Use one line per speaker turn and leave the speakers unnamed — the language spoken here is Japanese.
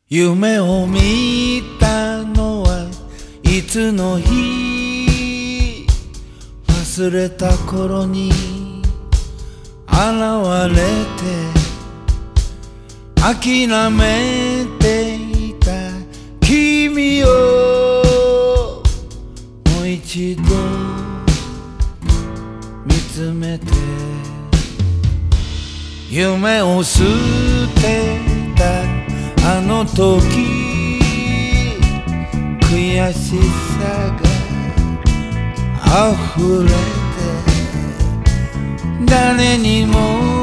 夢を見たのはいつの日、忘れた頃に現れて諦めていた君をもう一度見つめて、夢を捨てたあの時、悔しさが溢れて誰にも